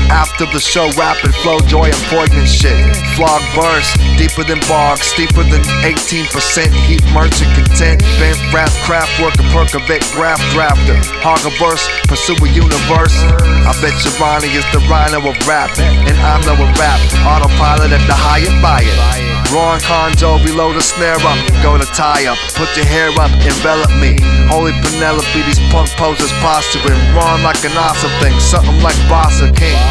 After the show, rapid flow, joy and poignant shit. Flog verse, deeper than barks, steeper than 18%. Heat merchant content, bent rap, craft worker, percovate, graph drafter. Hog a verse, pursue a universe. I bet your Ronnie is the rhino of rap, and I'm no rap. Autopilot at the Hyatt, buy it. Ron Conjo, reload a snare up, go to tie up, put your hair up, envelop me. Holy Penelope, these punk posers posturing, Ron like an awesome thing, something like Boss or King.